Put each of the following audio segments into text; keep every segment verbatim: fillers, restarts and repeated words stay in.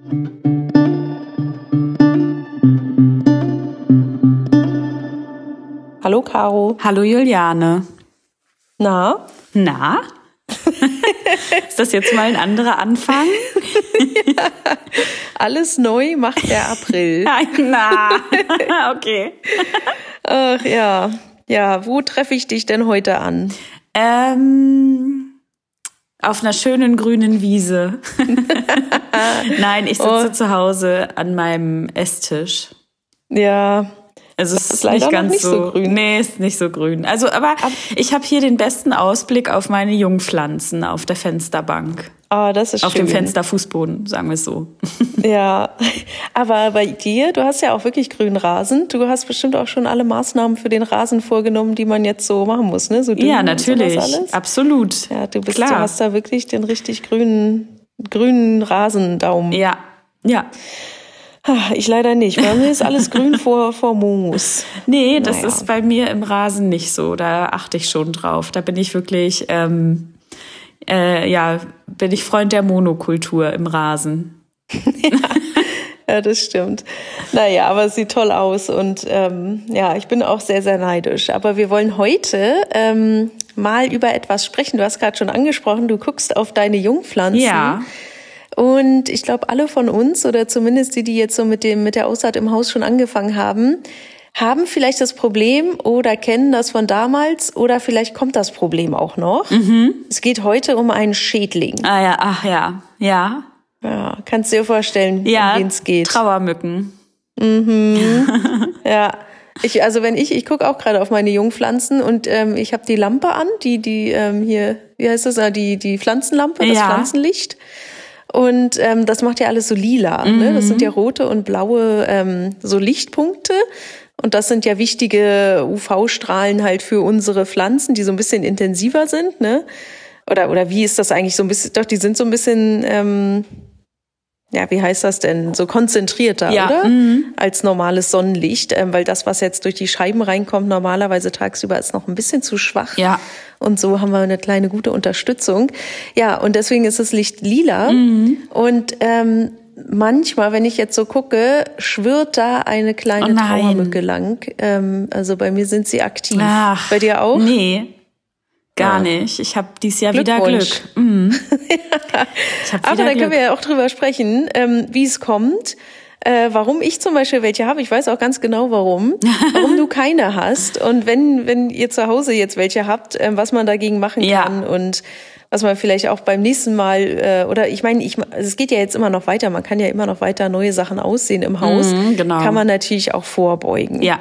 Hallo Caro. Hallo Juliane. Na? Na? Ist das jetzt mal ein anderer Anfang? Ja, alles neu macht der April. Na, okay. Ach ja, ja, wo treffe ich dich denn heute an? Ähm, auf einer schönen grünen Wiese. Nein, ich sitze oh. zu Hause an meinem Esstisch. Ja. Also es ist, ist leider nicht ganz nicht so, so grün. Nee, ist nicht so grün. Also, aber ich habe hier den besten Ausblick auf meine Jungpflanzen auf der Fensterbank. Ah, oh, das ist auf schön. Auf dem Fensterfußboden, sagen wir es so. Ja, aber bei dir, du hast ja auch wirklich grünen Rasen. Du hast bestimmt auch schon alle Maßnahmen für den Rasen vorgenommen, die man jetzt so machen muss, ne? So ja, natürlich, alles. Absolut. Ja, du bist, Klar. Du hast da wirklich den richtig grünen, grünen Rasendaumen. Ja, ja. Ich leider nicht. Bei mir ist alles grün vor, vor Moos. Nee, das naja. ist bei mir im Rasen nicht so. Da achte ich schon drauf. Da bin ich wirklich, ähm, äh, ja, bin ich Freund der Monokultur im Rasen. Ja. Ja, das stimmt. Naja, aber es sieht toll aus und ähm, ja, ich bin auch sehr, sehr neidisch. Aber wir wollen heute ähm, mal über etwas sprechen. Du hast gerade schon angesprochen, du guckst auf deine Jungpflanzen. Ja. Und ich glaube, alle von uns oder zumindest die, die jetzt so mit dem mit der Aussaat im Haus schon angefangen haben, haben vielleicht das Problem oder kennen das von damals oder vielleicht kommt das Problem auch noch. Mhm. Es geht heute um einen Schädling. Ah ja, ach ja, ja. Ja, kannst du dir vorstellen, ja, um wen es geht? Trauermücken. Mhm. Ja. Ich, also wenn ich, ich gucke auch gerade auf meine Jungpflanzen und ähm, ich habe die Lampe an, die, die ähm, hier, wie heißt das, die, die Pflanzenlampe, das ja. Pflanzenlicht. Und ähm, das macht ja alles so lila. Mhm. Ne? Das sind ja rote und blaue ähm, so Lichtpunkte. Und das sind ja wichtige U V-Strahlen halt für unsere Pflanzen, die so ein bisschen intensiver sind. Ne? Oder oder wie ist das eigentlich so ein bisschen? Doch, die sind so ein bisschen, ähm, ja, wie heißt das denn? So konzentrierter, ja. oder? Mhm. Als normales Sonnenlicht. Ähm, weil das, was jetzt durch die Scheiben reinkommt, normalerweise tagsüber ist noch ein bisschen zu schwach. Ja. Und so haben wir eine kleine gute Unterstützung. Ja, und deswegen ist das Licht lila. Mhm. Und ähm, manchmal, wenn ich jetzt so gucke, schwirrt da eine kleine oh Trauermücke lang. Ähm, also bei mir sind sie aktiv. Ach, bei dir auch? Nee, gar ja. nicht. Ich habe dieses Jahr wieder Glück. Mhm. Ja. Ich hab wieder Aber da Glück. können wir ja auch drüber sprechen, ähm, wie es kommt. Äh, warum ich zum Beispiel welche habe, ich weiß auch ganz genau warum, warum du keine hast und wenn wenn ihr zu Hause jetzt welche habt, äh, was man dagegen machen ja. kann und was man vielleicht auch beim nächsten Mal äh, oder ich meine, ich, also es geht ja jetzt immer noch weiter, man kann ja immer noch weiter neue Sachen aussehen im Haus, mhm, genau. kann man natürlich auch vorbeugen. Ja.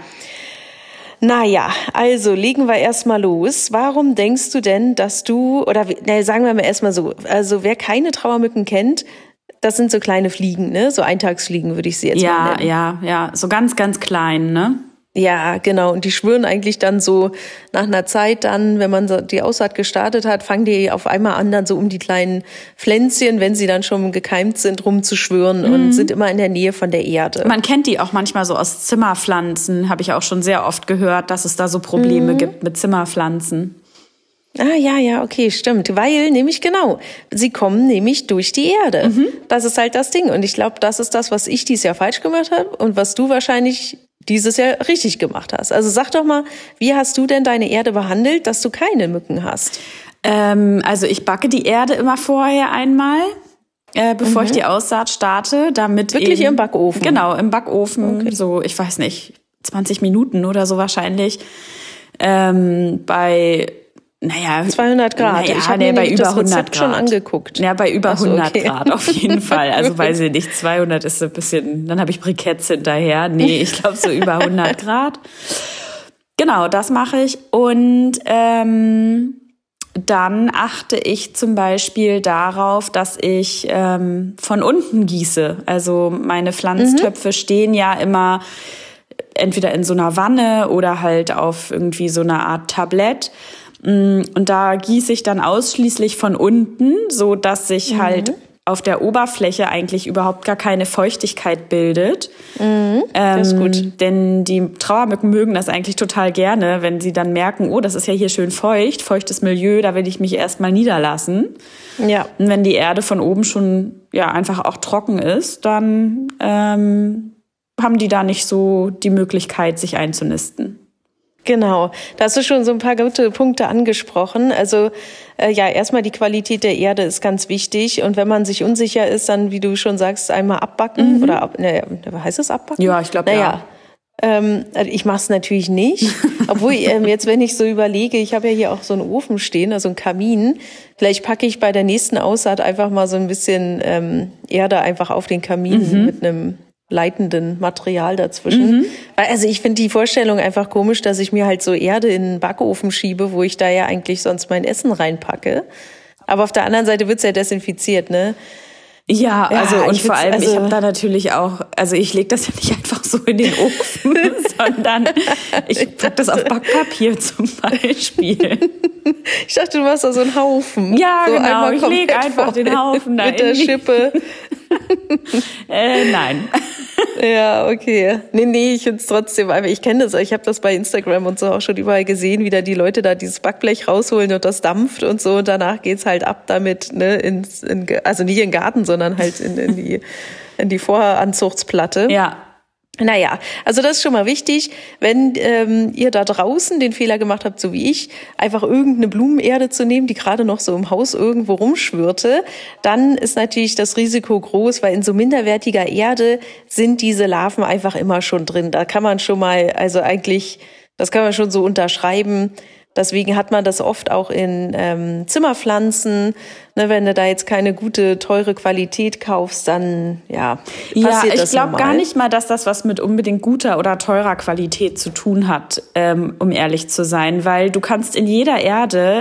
Naja, also legen wir erstmal los. Warum denkst du denn, dass du, oder na, sagen wir mal erstmal so, also wer keine Trauermücken kennt, das sind so kleine Fliegen, ne? So Eintagsfliegen würde ich sie jetzt ja, mal nennen. Ja, ja, ja, so ganz, ganz klein, ne? Ja, genau. Und die schwören eigentlich dann so nach einer Zeit dann, wenn man so die Aussaat gestartet hat, fangen die auf einmal an, dann so um die kleinen Pflänzchen, wenn sie dann schon gekeimt sind, rumzuschwören mhm. und sind immer in der Nähe von der Erde. Man kennt die auch manchmal so aus Zimmerpflanzen, habe ich auch schon sehr oft gehört, dass es da so Probleme mhm. gibt mit Zimmerpflanzen. Ah, ja, ja, okay, stimmt. Weil, nämlich genau, sie kommen nämlich durch die Erde. Mhm. Das ist halt das Ding. Und ich glaube, das ist das, was ich dieses Jahr falsch gemacht habe und was du wahrscheinlich dieses Jahr richtig gemacht hast. Also sag doch mal, wie hast du denn deine Erde behandelt, dass du keine Mücken hast? Ähm, also ich backe die Erde immer vorher einmal, äh, bevor mhm. ich die Aussaat starte, damit Wirklich eben, im Backofen? Genau, im Backofen, okay. so, ich weiß nicht, zwanzig Minuten oder so wahrscheinlich. Ähm, bei Naja, zweihundert Grad. Naja, ich habe nee, mir bei über das hundert Rezept Grad schon angeguckt. Ja, bei über Ach so, hundert okay. Grad auf jeden Fall. Also weiß ich nicht, zweihundert ist so ein bisschen, dann habe ich Briketts hinterher. Nee, ich glaube so über hundert Grad. Genau, das mache ich. Und ähm, dann achte ich zum Beispiel darauf, dass ich ähm, von unten gieße. Also meine Pflanztöpfe mhm. stehen ja immer entweder in so einer Wanne oder halt auf irgendwie so einer Art Tablett. Und da gieße ich dann ausschließlich von unten, so dass sich mhm. halt auf der Oberfläche eigentlich überhaupt gar keine Feuchtigkeit bildet. Mhm, das ist gut. Ähm, denn die Trauermücken mögen das eigentlich total gerne, wenn sie dann merken, oh, das ist ja hier schön feucht, feuchtes Milieu, da will ich mich erstmal niederlassen. Ja. Und wenn die Erde von oben schon ja einfach auch trocken ist, dann ähm, haben die da nicht so die Möglichkeit, sich einzunisten. Genau, da hast du schon so ein paar gute Punkte angesprochen. Also äh, ja, erstmal die Qualität der Erde ist ganz wichtig. Und wenn man sich unsicher ist, dann, wie du schon sagst, einmal abbacken. Mhm. Oder, ab, naja, heißt es abbacken? Ja, ich glaube, naja. ja. Ähm, ich mache es natürlich nicht. Obwohl, ähm, jetzt, wenn ich so überlege, ich habe ja hier auch so einen Ofen stehen, also einen Kamin. Vielleicht packe ich bei der nächsten Aussaat einfach mal so ein bisschen ähm, Erde einfach auf den Kamin mhm. mit einem leitenden Material dazwischen. Mhm. Weil, also ich finde die Vorstellung einfach komisch, dass ich mir halt so Erde in den Backofen schiebe, wo ich da ja eigentlich sonst mein Essen reinpacke. Aber auf der anderen Seite wird's ja desinfiziert, ne? Ja, also ja, und vor allem, also, ich habe da natürlich auch, also ich lege das ja nicht einfach so in den Ofen, sondern ich pack das auf Backpapier zum Beispiel. Ich dachte, du machst da so einen Haufen. Ja, so genau, ich lege einfach den Haufen da mit der Schippe. äh, nein. Ja, okay. Nee, nee, ich find's trotzdem, aber ich kenne das, ich habe das bei Instagram und so auch schon überall gesehen, wie da die Leute da dieses Backblech rausholen und das dampft und so und danach geht's halt ab damit, ne, ins, in, also nicht in den Garten, sondern halt in, in die, in die Voranzuchtsplatte. Ja. Naja, also das ist schon mal wichtig, wenn ähm, ihr da draußen den Fehler gemacht habt, so wie ich, einfach irgendeine Blumenerde zu nehmen, die gerade noch so im Haus irgendwo rumschwirrte, dann ist natürlich das Risiko groß, weil in so minderwertiger Erde sind diese Larven einfach immer schon drin. Da kann man schon mal, also eigentlich, das kann man schon so unterschreiben. Deswegen hat man das oft auch in ähm, Zimmerpflanzen. Ne, wenn du da jetzt keine gute, teure Qualität kaufst, dann ja, passiert ja, ich das glaube normal. gar nicht mal, dass das was mit unbedingt guter oder teurer Qualität zu tun hat, ähm, um ehrlich zu sein. Weil du kannst in jeder Erde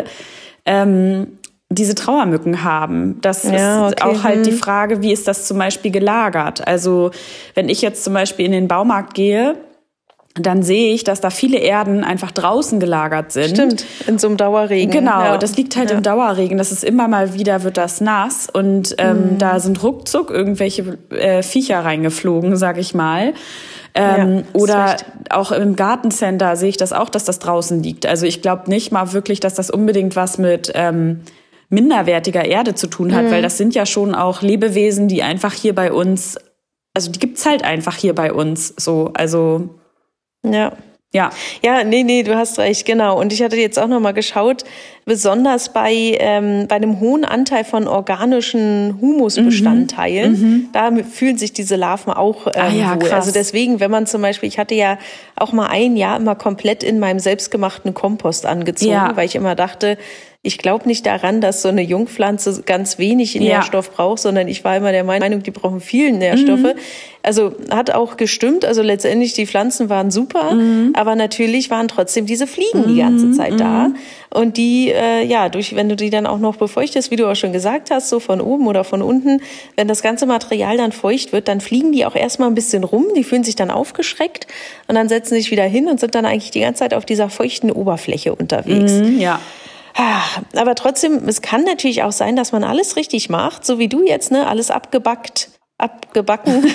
ähm, diese Trauermücken haben. Das ja, ist okay. auch halt die Frage, wie ist das zum Beispiel gelagert? Also wenn ich jetzt zum Beispiel in den Baumarkt gehe, dann sehe ich, dass da viele Erden einfach draußen gelagert sind. Stimmt, in so einem Dauerregen. Genau, ja. das liegt halt ja. im Dauerregen. Das ist immer mal wieder, wird das nass. Und ähm, mhm. da sind ruckzuck irgendwelche äh, Viecher reingeflogen, sag ich mal. Ähm, ja, oder recht. Auch im Gartencenter sehe ich das auch, dass das draußen liegt. Also ich glaube nicht mal wirklich, dass das unbedingt was mit ähm, minderwertiger Erde zu tun hat. Mhm. Weil das sind ja schon auch Lebewesen, die einfach hier bei uns, also die gibt's halt einfach hier bei uns so, also... Ja. Ja. Ja, nee, nee, du hast recht, genau. Und ich hatte jetzt auch noch mal geschaut, besonders bei ähm, bei einem hohen Anteil von organischen Humusbestandteilen, mhm. da fühlen sich diese Larven auch ähm, ah, ja, wohl. krass. Also deswegen, wenn man zum Beispiel, ich hatte ja auch mal ein Jahr immer komplett in meinem selbstgemachten Kompost angezogen, ja. weil ich immer dachte, ich glaube nicht daran, dass so eine Jungpflanze ganz wenig ja. Nährstoff braucht, sondern ich war immer der Meinung, die brauchen viel Nährstoffe. Mhm. Also hat auch gestimmt. Also letztendlich, die Pflanzen waren super, mhm. aber natürlich waren trotzdem diese Fliegen mhm. die ganze Zeit mhm. da. Und die, äh, ja, durch, wenn du die dann auch noch befeuchtest, wie du auch schon gesagt hast, so von oben oder von unten, wenn das ganze Material dann feucht wird, dann fliegen die auch erstmal ein bisschen rum, die fühlen sich dann aufgeschreckt und dann setzen sich wieder hin und sind dann eigentlich die ganze Zeit auf dieser feuchten Oberfläche unterwegs. Mhm, ja. Aber trotzdem, es kann natürlich auch sein, dass man alles richtig macht, so wie du jetzt, ne, alles abgebackt, abgebacken,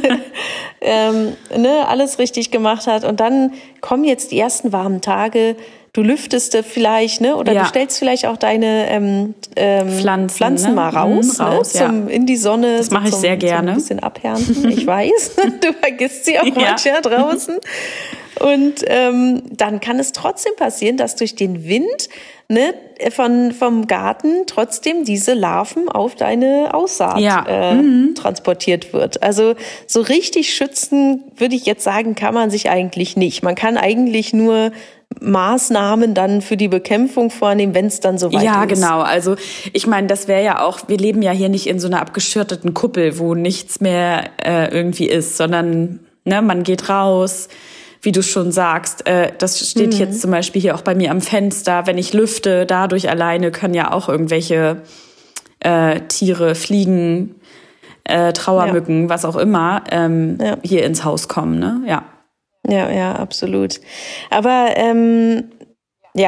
ähm, ne, alles richtig gemacht hat. Und dann kommen jetzt die ersten warmen Tage, du lüftest vielleicht, ne, oder ja. du stellst vielleicht auch deine ähm, ähm, Pflanzen, Pflanzen ne? mal raus, mhm, raus ne, zum, ja. in die Sonne. Das mache ich zum, sehr gerne. Ein bisschen abhärten, ich weiß. Du vergisst sie auch ja. manchmal draußen. Und ähm, dann kann es trotzdem passieren, dass durch den Wind ne, von vom Garten trotzdem diese Larven auf deine Aussaat ja. äh, mhm. transportiert wird. Also so richtig schützen, würde ich jetzt sagen, kann man sich eigentlich nicht. Man kann eigentlich nur Maßnahmen dann für die Bekämpfung vornehmen, wenn es dann soweit ja, ist. Ja, genau. Also ich meine, das wäre ja auch, wir leben ja hier nicht in so einer abgeschirteten Kuppel, wo nichts mehr äh, irgendwie ist, sondern ne, man geht raus, wie du schon sagst, äh, das steht mhm. jetzt zum Beispiel hier auch bei mir am Fenster, wenn ich lüfte, dadurch alleine können ja auch irgendwelche äh, Tiere, Fliegen, äh, Trauermücken, ja. was auch immer, ähm, ja. hier ins Haus kommen, ne? Ja. Ja, ja, absolut. Aber ähm, ja,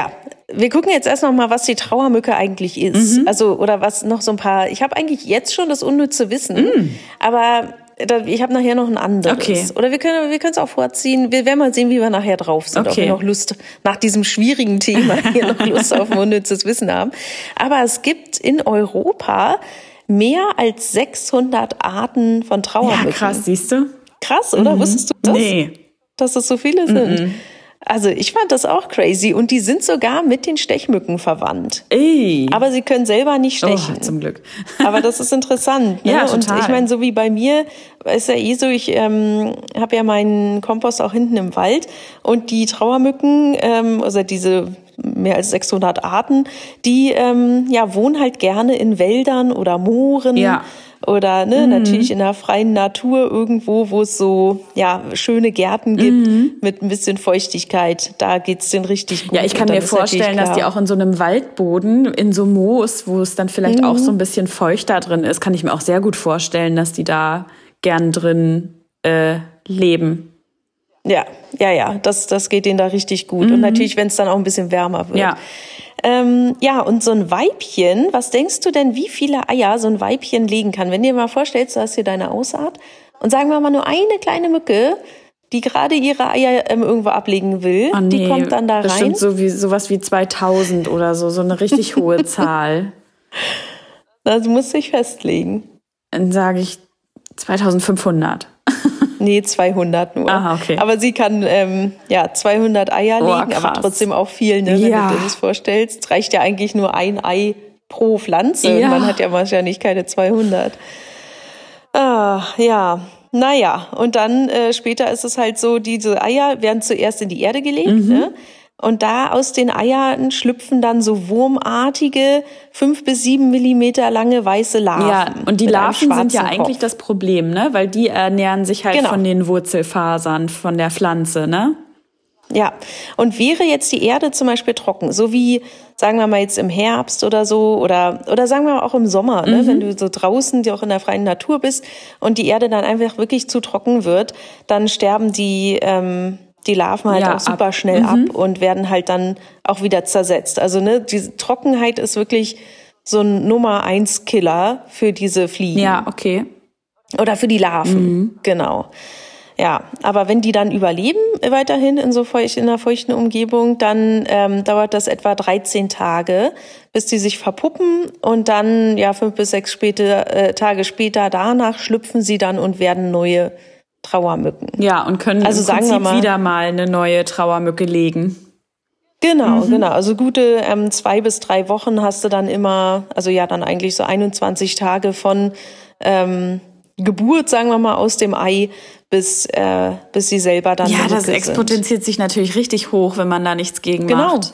wir gucken jetzt erst noch mal, was die Trauermücke eigentlich ist. Mhm. Also, oder was noch so ein paar, ich habe eigentlich jetzt schon das unnütze Wissen, mhm. aber ich habe nachher noch ein anderes. Okay. Oder wir können wir können es auch vorziehen. Wir werden mal sehen, wie wir nachher drauf sind. Okay. Ob wir noch Lust, nach diesem schwierigen Thema hier noch Lust auf ein unnützes Wissen haben. Aber es gibt in Europa mehr als sechshundert Arten von Trauermücken. Ja, krass, siehst du? Krass, oder? Mhm. Wusstest du das? Nee. Dass es so viele sind. Mhm. Also ich fand das auch crazy. Und die sind sogar mit den Stechmücken verwandt. Ey. Aber sie können selber nicht stechen. Oh, zum Glück. Aber das ist interessant. Ne? Ja, total. Und ich meine, so wie bei mir, ist ja eh so, ich ähm, habe ja meinen Kompost auch hinten im Wald. Und die Trauermücken, ähm, also diese mehr als sechshundert Arten, die ähm, ja wohnen halt gerne in Wäldern oder Mooren. Ja. Oder ne, mhm. natürlich in der freien Natur irgendwo, wo es so ja schöne Gärten gibt mhm. mit ein bisschen Feuchtigkeit. Da geht's denen richtig gut. Ja, ich kann mir vorstellen, dass die auch in so einem Waldboden, in so Moos, wo es dann vielleicht mhm. auch so ein bisschen feuchter drin ist, kann ich mir auch sehr gut vorstellen, dass die da gern drin äh, leben. Ja, ja, ja, das, das geht denen da richtig gut. Mhm. Und natürlich, wenn es dann auch ein bisschen wärmer wird. Ja. Ähm, ja, und so ein Weibchen, was denkst du denn, wie viele Eier so ein Weibchen legen kann? Wenn du dir mal vorstellst, du hast hier deine Aussaat und sagen wir mal nur eine kleine Mücke, die gerade ihre Eier ähm, irgendwo ablegen will, oh, nee, die kommt dann da rein. Bestimmt so wie, sowas wie zweitausend oder so, so eine richtig hohe Zahl. Also musst du dich festlegen. Dann sage ich zweitausendfünfhundert. Nee, zweihundert nur. Aha, okay. Aber sie kann ähm, ja zweihundert Eier oh, legen, krass. aber trotzdem auch viel, ne, wenn ja. du dir das vorstellst. Es reicht ja eigentlich nur ein Ei pro Pflanze. Ja. Und man hat ja wahrscheinlich keine zweihundert. Ah, ja, naja. Und dann äh, später ist es halt so, diese Eier werden zuerst in die Erde gelegt, mhm. ne? Und da aus den Eiern schlüpfen dann so wurmartige, fünf bis sieben Millimeter lange weiße Larven. Ja, und die Larven sind ja eigentlich das Problem, ne? Weil die ernähren sich halt genau. von den Wurzelfasern von der Pflanze, ne? Ja, und wäre jetzt die Erde zum Beispiel trocken, so wie, sagen wir mal jetzt im Herbst oder so, oder oder sagen wir mal auch im Sommer, ne? Mhm. Wenn du so draußen, die auch in der freien Natur bist und die Erde dann einfach wirklich zu trocken wird, dann sterben die ähm, die Larven halt ja, auch super ab. schnell mhm. ab und werden halt dann auch wieder zersetzt. Also ne, diese Trockenheit ist wirklich so ein Nummer eins Killer für diese Fliegen. Ja, okay. Oder für die Larven, mhm. genau. Ja, aber wenn die dann überleben weiterhin in so feucht, in einer feuchten Umgebung, dann ähm, dauert das etwa dreizehn Tage, bis die sich verpuppen und dann ja fünf bis sechs später, äh, Tage später danach schlüpfen sie dann und werden neue Trauermücken. Ja, und können also im sagen Prinzip wir mal, wieder mal eine neue Trauermücke legen. Genau, mhm. genau. Also gute ähm, zwei bis drei Wochen hast du dann immer, also ja dann eigentlich so einundzwanzig Tage von ähm, Geburt, sagen wir mal, aus dem Ei, bis äh, bis sie selber dann ja, das sind. exponentiert sich natürlich richtig hoch, wenn man da nichts gegen genau. macht.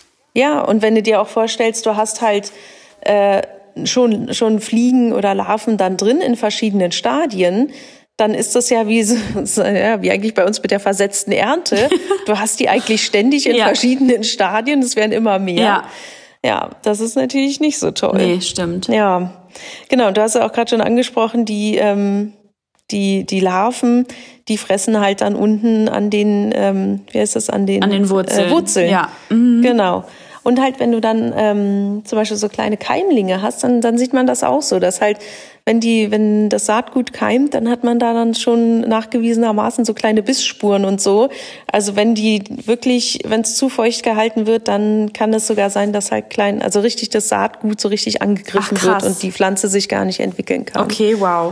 Ja, und wenn du dir auch vorstellst, du hast halt äh, schon schon Fliegen oder Larven dann drin in verschiedenen Stadien, dann ist das ja wie, so, ja, wie eigentlich bei uns mit der versetzten Ernte. Du hast die eigentlich ständig in ja. verschiedenen Stadien, es werden immer mehr. Ja. ja, das ist natürlich nicht so toll. Nee, stimmt. Ja, genau, du hast ja auch gerade schon angesprochen, die, ähm, die, die Larven, die fressen halt dann unten an den, ähm, wie heißt das, an den, an den Wurzeln. Äh, Wurzeln. Ja. Mhm. Genau. Und halt, wenn du dann ähm, zum Beispiel so kleine Keimlinge hast, dann, dann sieht man das auch so, dass halt, wenn die, wenn das Saatgut keimt, dann hat man da dann schon nachgewiesenermaßen so kleine Bissspuren und so. Also wenn die wirklich, wenn es zu feucht gehalten wird, dann kann es sogar sein, dass halt klein, also richtig das Saatgut so richtig angegriffen Ach, wird und die Pflanze sich gar nicht entwickeln kann. Okay, wow.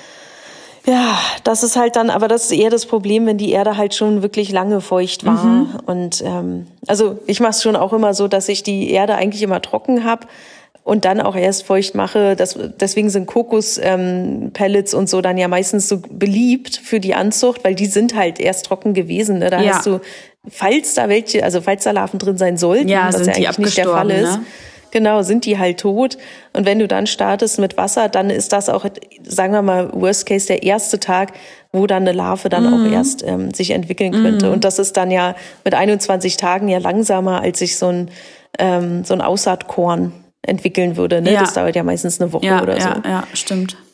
Ja, das ist halt dann, aber das ist eher das Problem, wenn die Erde halt schon wirklich lange feucht war. Mhm. Und ähm, also ich mache es schon auch immer so, dass ich die Erde eigentlich immer trocken habe und dann auch erst feucht mache. Das, deswegen sind Kokos-Pellets ähm, und so dann ja meistens so beliebt für die Anzucht, weil die sind halt erst trocken gewesen. Ne? Da ja. hast du, falls da welche, also falls da Larven drin sein sollten, ja, was ja eigentlich nicht der Fall ist. Ne? Genau, sind die halt tot. Und wenn du dann startest mit Wasser, dann ist das auch, sagen wir mal, worst case der erste Tag, wo dann eine Larve dann mm. auch erst ähm, sich entwickeln könnte. Mm. Und das ist dann ja mit einundzwanzig Tagen ja langsamer, als sich so ein, ähm, so ein Aussaatkorn entwickeln würde. Ne? Ja. Das dauert ja meistens eine Woche ja, oder so. Ja, ja, stimmt.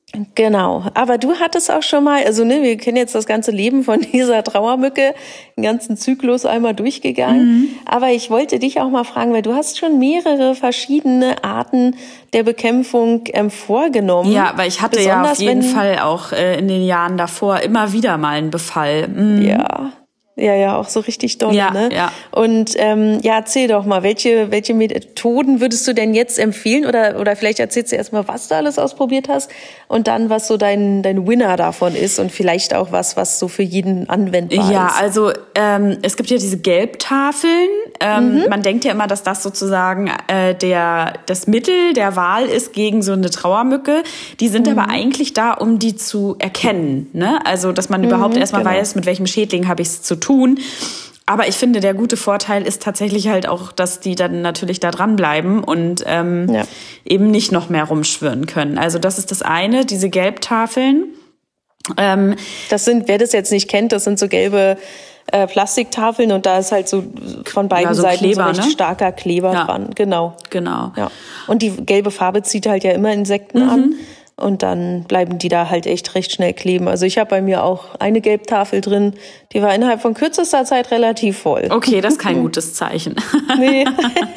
Genau, aber du hattest auch schon mal, also ne, wir kennen jetzt das ganze Leben von dieser Trauermücke, den ganzen Zyklus einmal durchgegangen, mhm. aber ich wollte dich auch mal fragen, weil du hast schon mehrere verschiedene Arten der Bekämpfung ähm, vorgenommen. Ja, weil ich hatte ja auf jeden wenn, Fall auch äh, in den Jahren davor immer wieder mal einen Befall. Mhm. Ja. Ja, ja, auch so richtig doll, ja, ne? Ja. Und ähm, ja, erzähl doch mal, welche welche Methoden würdest du denn jetzt empfehlen? Oder oder vielleicht erzählst du erstmal, was du alles ausprobiert hast und dann, was so dein dein Winner davon ist und vielleicht auch was, was so für jeden anwendbar ja, ist. Ja, also ähm, es gibt ja diese Gelbtafeln. Ähm, mhm. Man denkt ja immer, dass das sozusagen äh, der das Mittel der Wahl ist gegen so eine Trauermücke. Die sind mhm. aber eigentlich da, um die zu erkennen, ne? Also, dass man mhm, überhaupt erstmal genau. weiß, mit welchem Schädling habe ich es zu tun. Aber ich finde, der gute Vorteil ist tatsächlich halt auch, dass die dann natürlich da dranbleiben und ähm, ja. eben nicht noch mehr rumschwirren können. Also das ist das eine, diese Gelbtafeln. Ähm, das sind, wer das jetzt nicht kennt, das sind so gelbe äh, Plastiktafeln und da ist halt so von beiden ja, so Seiten Kleber, so recht ne? starker Kleber ja. dran. Genau. Genau. Ja. Und die gelbe Farbe zieht halt ja immer Insekten mhm. an. Und dann bleiben die da halt echt recht schnell kleben. Also ich habe bei mir auch eine Gelbtafel drin, die war innerhalb von kürzester Zeit relativ voll. Okay, das ist kein gutes Zeichen. Nee.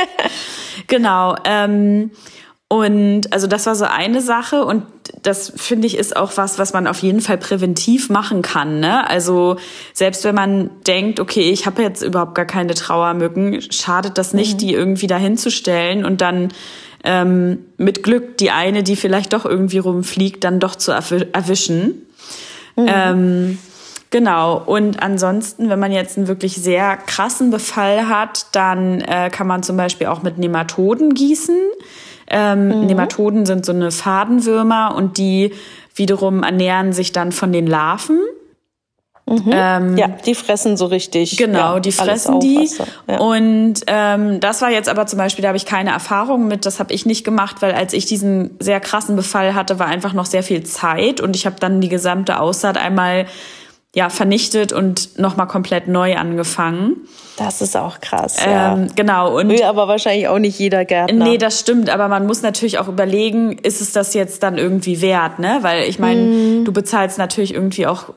Genau. Ähm, und also das war so eine Sache und das finde ich ist auch was, was man auf jeden Fall präventiv machen kann, ne? Also selbst wenn man denkt, okay, ich habe jetzt überhaupt gar keine Trauermücken, schadet das nicht, mhm. die irgendwie dahin zu stellen und dann Ähm, mit Glück die eine, die vielleicht doch irgendwie rumfliegt, dann doch zu erwischen. Mhm. Ähm, genau. Und ansonsten, wenn man jetzt einen wirklich sehr krassen Befall hat, dann äh, kann man zum Beispiel auch mit Nematoden gießen. Ähm, mhm. Nematoden sind so eine Fadenwürmer und die wiederum ernähren sich dann von den Larven. Mhm. Ähm, ja, die fressen so richtig. Genau, ja, die fressen die. Ja. Und ähm, das war jetzt aber zum Beispiel, da habe ich keine Erfahrung mit, das habe ich nicht gemacht, weil als ich diesen sehr krassen Befall hatte, war einfach noch sehr viel Zeit und ich habe dann die gesamte Aussaat einmal ja vernichtet und nochmal komplett neu angefangen. Das ist auch krass, ähm, ja. Genau. Und will aber wahrscheinlich auch nicht jeder Gärtner. Nee, das stimmt, aber man muss natürlich auch überlegen, ist es das jetzt dann irgendwie wert, ne? Weil ich meine, mm. du bezahlst natürlich irgendwie auch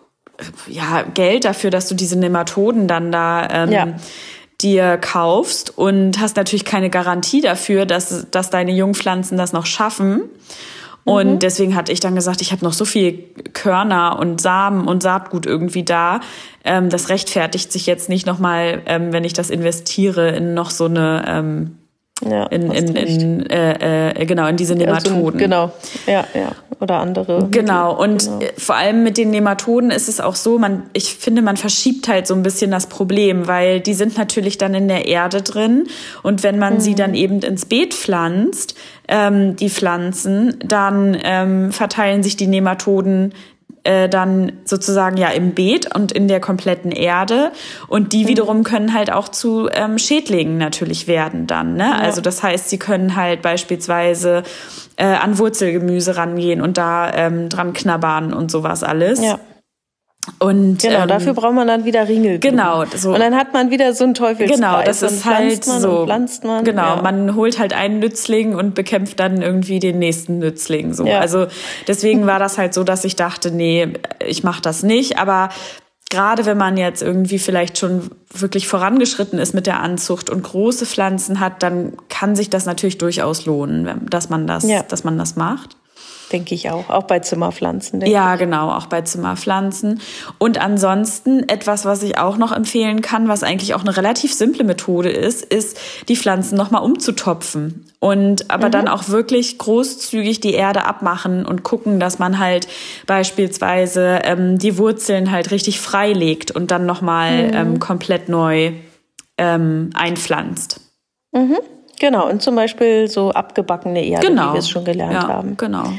ja, Geld dafür, dass du diese Nematoden dann da ähm, ja. dir kaufst und hast natürlich keine Garantie dafür, dass, dass deine Jungpflanzen das noch schaffen. Und mhm. deswegen hatte ich dann gesagt, ich habe noch so viel Körner und Samen und Saatgut irgendwie da. Ähm, das rechtfertigt sich jetzt nicht nochmal, ähm, wenn ich das investiere in noch so eine ähm, Ja, in, in, in, äh, äh, genau, in diese Nematoden. Also, genau, ja, ja. Oder andere. Genau, und genau. vor allem mit den Nematoden ist es auch so, man, ich finde, man verschiebt halt so ein bisschen das Problem, weil die sind natürlich dann in der Erde drin und wenn man mhm. sie dann eben ins Beet pflanzt, ähm, die Pflanzen, dann ähm, verteilen sich die Nematoden Äh, dann sozusagen ja im Beet und in der kompletten Erde und die wiederum können halt auch zu ähm, Schädlingen natürlich werden dann, ne? Ja. Also das heißt, sie können halt beispielsweise äh, an Wurzelgemüse rangehen und da ähm, dran knabbern und sowas alles. Ja. Und genau, ähm, dafür braucht man dann wieder Ringel. Genau. So. Und dann hat man wieder so einen Teufelskreis. Genau, das ist halt man so. Und pflanzt man. Genau, ja. man holt halt einen Nützling und bekämpft dann irgendwie den nächsten Nützling. So. Ja. Also deswegen war das halt so, dass ich dachte, nee, ich mache das nicht. Aber gerade wenn man jetzt irgendwie vielleicht schon wirklich vorangeschritten ist mit der Anzucht und große Pflanzen hat, dann kann sich das natürlich durchaus lohnen, dass man das, ja. dass man das macht. Denke ich auch, auch bei Zimmerpflanzen. Denke ja, ich. genau, auch bei Zimmerpflanzen. Und ansonsten etwas, was ich auch noch empfehlen kann, was eigentlich auch eine relativ simple Methode ist, ist, die Pflanzen nochmal umzutopfen. Und aber mhm. dann auch wirklich großzügig die Erde abmachen und gucken, dass man halt beispielsweise ähm, die Wurzeln halt richtig freilegt und dann nochmal mhm. ähm, komplett neu ähm, einpflanzt. Mhm. Genau, und zum Beispiel so abgebackene Erde, genau. wie wir es schon gelernt ja, haben. Genau.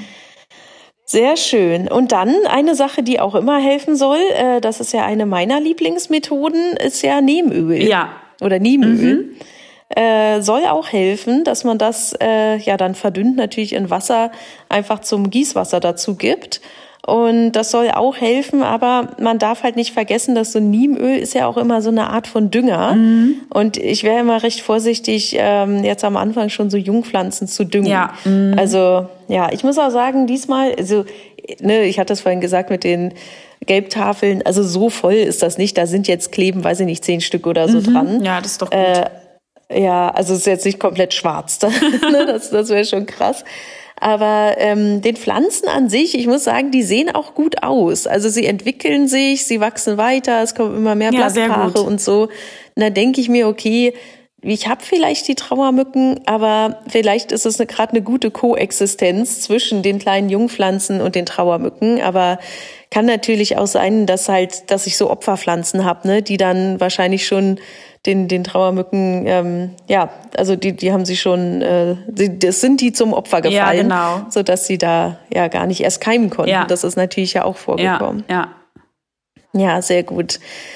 Sehr schön. Und dann eine Sache, die auch immer helfen soll, äh, das ist ja eine meiner Lieblingsmethoden, ist ja Neemöl. Ja. Oder Neemöl. Mhm. Äh, soll auch helfen, dass man das äh, ja dann verdünnt natürlich in Wasser einfach zum Gießwasser dazu gibt. Und das soll auch helfen, aber man darf halt nicht vergessen, dass so Neemöl ist ja auch immer so eine Art von Dünger. Mhm. Und ich wäre immer recht vorsichtig, ähm, jetzt am Anfang schon so Jungpflanzen zu düngen. Ja. Mhm. Also ja, ich muss auch sagen, diesmal, also ne, ich hatte das vorhin gesagt mit den Gelbtafeln, also so voll ist das nicht. Da sind jetzt kleben, weiß ich nicht, zehn Stück oder so mhm. dran. Ja, das ist doch gut. Äh, ja, also es ist jetzt nicht komplett schwarz. das das wäre schon krass. Aber ähm, den Pflanzen an sich, ich muss sagen, die sehen auch gut aus. Also sie entwickeln sich, sie wachsen weiter, es kommen immer mehr ja, Blattpaare und so. Und da denke ich mir, okay, ich habe vielleicht die Trauermücken, aber vielleicht ist es gerade eine gute Koexistenz zwischen den kleinen Jungpflanzen und den Trauermücken. Aber kann natürlich auch sein, dass halt, dass ich so Opferpflanzen habe, ne, die dann wahrscheinlich schon den den Trauermücken, ähm, ja, also die die haben sie schon, äh, die, das sind die zum Opfer gefallen, ja, genau. so dass sie da ja gar nicht erst keimen konnten. Ja. Das ist natürlich ja auch vorgekommen. Ja, ja. Ja, sehr gut.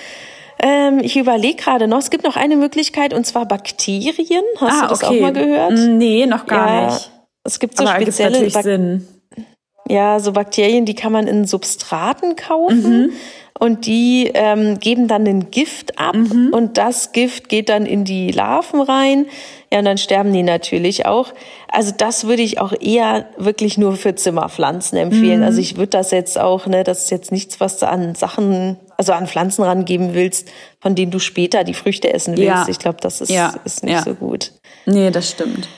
Ähm, ich überlege gerade noch, es gibt noch eine Möglichkeit, und zwar Bakterien. Hast ah, du das okay. auch mal gehört? Nee, noch gar ja, nicht. Es gibt so Aber spezielle natürlich Bak- Sinn. Ja, so Bakterien, die kann man in Substraten kaufen. Mhm. Und die ähm, geben dann ein Gift ab mhm. und das Gift geht dann in die Larven rein. Ja, und dann sterben die natürlich auch. Also das würde ich auch eher wirklich nur für Zimmerpflanzen empfehlen. Mhm. Also ich würde das jetzt auch, ne, das ist jetzt nichts, was du an Sachen, also an Pflanzen rangeben willst, von denen du später die Früchte essen willst. Ja. Ich glaube, das ist, ja. ist nicht ja. so gut. Nee, das stimmt.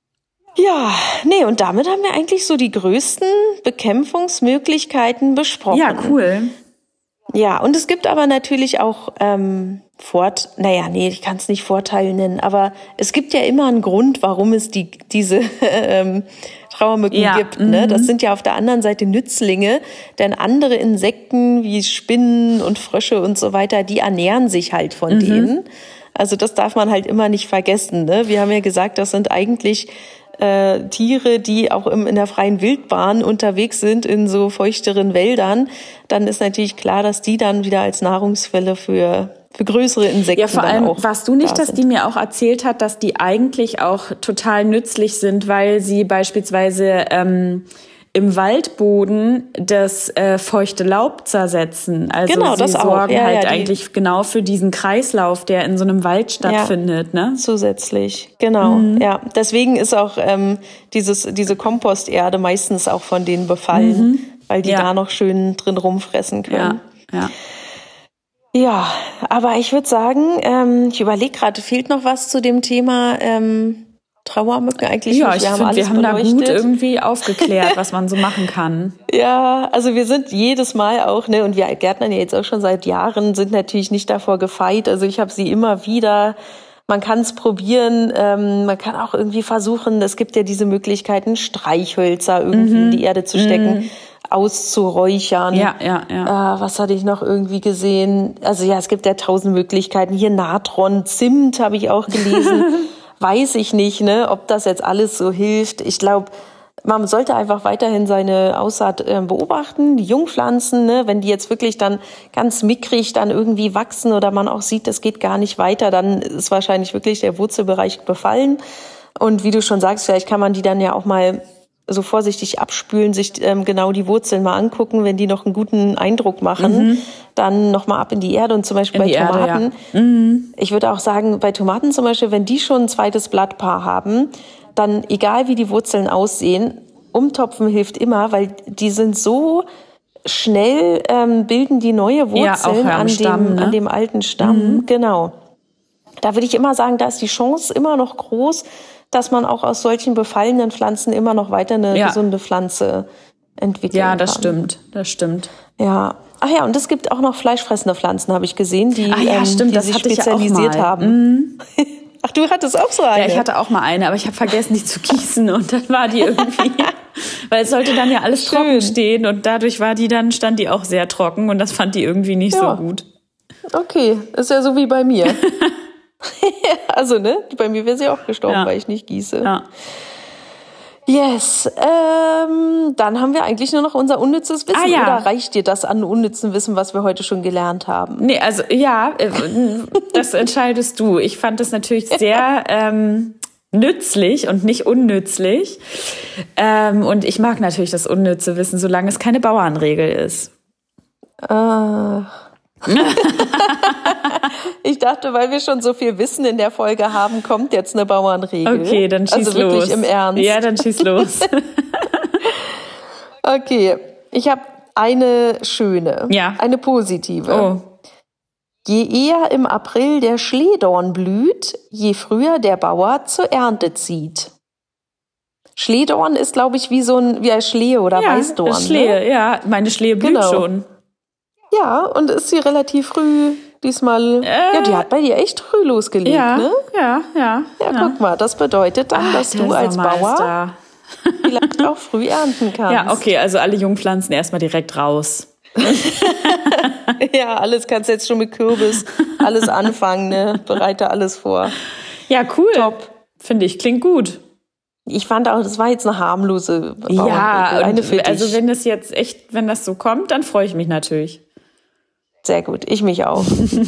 Ja, nee, und damit haben wir eigentlich so die größten Bekämpfungsmöglichkeiten besprochen. Ja, cool. Ja, und es gibt aber natürlich auch ähm, Fort, naja, nee, ich kann es nicht Vorteile nennen, aber es gibt ja immer einen Grund, warum es die diese ähm, Trauermücken ja, gibt. Ne? Das sind ja auf der anderen Seite Nützlinge, denn andere Insekten wie Spinnen und Frösche und so weiter, die ernähren sich halt von mhm. denen. Also das darf man halt immer nicht vergessen. Ne? Wir haben ja gesagt, das sind eigentlich Äh, Tiere, die auch im, in der freien Wildbahn unterwegs sind, in so feuchteren Wäldern, dann ist natürlich klar, dass die dann wieder als Nahrungsquelle für, für größere Insekten ja, vor allem, dann auch warst du nicht, da dass sind. Die mir auch erzählt hat, dass die eigentlich auch total nützlich sind, weil sie beispielsweise ähm, im Waldboden das äh, feuchte Laub zersetzen. Also genau, sie das sorgen auch. Ja, halt ja, eigentlich genau für diesen Kreislauf, der in so einem Wald stattfindet. Ja, ne? Zusätzlich, genau. Mhm. Ja, deswegen ist auch ähm, dieses diese Komposterde meistens auch von denen befallen, mhm. weil die ja. da noch schön drin rumfressen können. Ja, ja. Ja, aber ich würde sagen, ähm, ich überlege gerade, fehlt noch was zu dem Thema ähm, Trauermücken eigentlich ja, nicht. Wir ich haben, find, wir haben da gut irgendwie aufgeklärt, ja. was man so machen kann. Ja, also wir sind jedes Mal auch, ne, und wir Gärtnern ja jetzt auch schon seit Jahren, sind natürlich nicht davor gefeit. Also ich habe sie immer wieder, man kann es probieren, ähm, man kann auch irgendwie versuchen, es gibt ja diese Möglichkeiten, Streichhölzer irgendwie mhm. in die Erde zu stecken, mhm. auszuräuchern. Ja, ja, ja. Äh, was hatte ich noch irgendwie gesehen? Also ja, es gibt ja tausend Möglichkeiten. Hier Natron, Zimt habe ich auch gelesen. Weiß ich nicht, ne, ob das jetzt alles so hilft. Ich glaube, man sollte einfach weiterhin seine Aussaat äh, beobachten, die Jungpflanzen, ne, wenn die jetzt wirklich dann ganz mickrig dann irgendwie wachsen oder man auch sieht, das geht gar nicht weiter, dann ist wahrscheinlich wirklich der Wurzelbereich befallen. Und wie du schon sagst, vielleicht kann man die dann ja auch mal so vorsichtig abspülen, sich ähm, genau die Wurzeln mal angucken, wenn die noch einen guten Eindruck machen, mhm. dann nochmal ab in die Erde und zum Beispiel in bei Tomaten. Erde, ja. mhm. Ich würde auch sagen, bei Tomaten zum Beispiel, wenn die schon ein zweites Blattpaar haben, dann egal wie die Wurzeln aussehen, umtopfen hilft immer, weil die sind so schnell, ähm, bilden die neue Wurzeln ja, an, Stamm, dem, ne? an dem alten Stamm. Mhm. Genau. Da würde ich immer sagen, da ist die Chance immer noch groß, dass man auch aus solchen befallenen Pflanzen immer noch weiter eine ja. gesunde Pflanze entwickeln kann. Ja, das kann. stimmt, das stimmt. Ja. Ach ja, und es gibt auch noch fleischfressende Pflanzen, habe ich gesehen, die, Ach ja, stimmt, ähm, die das sich hatte spezialisiert ich auch mal. haben. Mhm. Ach, du hattest auch so eine? Ja, ich hatte auch mal eine, aber ich habe vergessen, die zu gießen und dann war die irgendwie, weil es sollte dann ja alles Schön. trocken stehen und dadurch war die dann, stand die auch sehr trocken und das fand die irgendwie nicht ja. so gut. Okay, ist ja so wie bei mir. Also, ne, bei mir wäre sie auch gestorben, ja. weil ich nicht gieße. Ja. Yes, ähm, dann haben wir eigentlich nur noch unser unnützes Wissen. Ah, ja. Oder reicht dir das an unnützen Wissen, was wir heute schon gelernt haben? Nee, also ja, das entscheidest du. Ich fand das natürlich sehr ähm, nützlich und nicht unnützlich. Ähm, und ich mag natürlich das unnütze Wissen, solange es keine Bauernregel ist. Äh. Ich dachte, weil wir schon so viel Wissen in der Folge haben, kommt jetzt eine Bauernregel. Okay, dann schieß also los. Wirklich im Ernst. Ja, dann schieß los. Okay, Ich habe eine schöne, ja. eine positive. Oh. Je eher im April der Schlehdorn blüht, je früher der Bauer zur Ernte zieht. Schlehdorn ist, glaube ich, wie so ein, wie ein Schlehe oder ja, Weißdorn. Schlehe, ne? ja. Meine Schlehe blüht Genau. schon. Ja, und ist sie relativ früh diesmal, äh, ja, die hat bei dir echt früh losgelegt, ja, ne? Ja, ja, ja. Ja, ja. guck mal, das bedeutet dann, Ach, dass du als Bauer vielleicht auch früh ernten kannst. Ja, okay, also alle Jungpflanzen erstmal direkt raus. Ja, alles kannst du jetzt schon mit Kürbis, alles anfangen, ne? Bereite alles vor. Ja, cool. Top. Finde ich, klingt gut. Ich fand auch, das war jetzt eine harmlose Bauernregel. Ja, eine für dich. Also wenn das jetzt echt, wenn das so kommt, dann freue ich mich natürlich. Sehr gut, ich mich auch.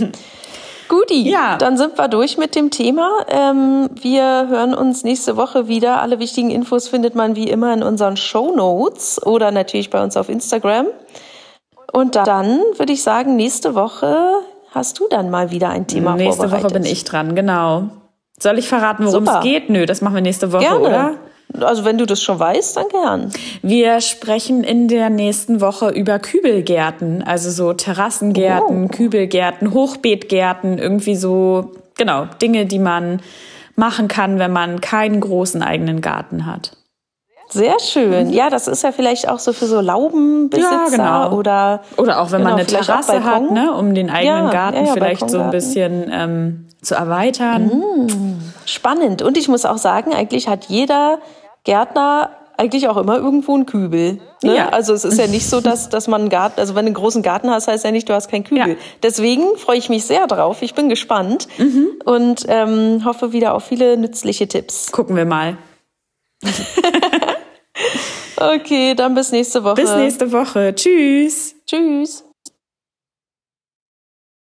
Guti, ja. Dann sind wir durch mit dem Thema. Ähm, wir hören uns nächste Woche wieder. Alle wichtigen Infos findet man wie immer in unseren Shownotes oder natürlich bei uns auf Instagram. Und dann würde ich sagen, nächste Woche hast du dann mal wieder ein Thema nächste vorbereitet. Nächste Woche bin ich dran, genau. Soll ich verraten, worum es geht? Nö, das machen wir nächste Woche, Gerne. Oder? Also wenn du das schon weißt, dann gern. Wir sprechen in der nächsten Woche über Kübelgärten, also so Terrassengärten, oh. Kübelgärten, Hochbeetgärten, irgendwie so, genau, Dinge, die man machen kann, wenn man keinen großen eigenen Garten hat. Sehr schön. Ja, das ist ja vielleicht auch so für so Laubenbesitzer ja, genau. oder oder auch wenn genau, man eine Terrasse hat, ne, um den eigenen ja, Garten ja, ja, vielleicht so ein bisschen ähm, zu erweitern. Mm, spannend. Und ich muss auch sagen, eigentlich hat jeder Gärtner eigentlich auch immer irgendwo einen Kübel. Ne? Ja. Also es ist ja nicht so, dass, dass man einen Garten, also wenn du einen großen Garten hast, heißt ja nicht, du hast keinen Kübel. Ja. Deswegen freue ich mich sehr drauf. Ich bin gespannt mhm. und ähm, hoffe wieder auf viele nützliche Tipps. Gucken wir mal. Okay, dann bis nächste Woche. Bis nächste Woche. Tschüss. Tschüss.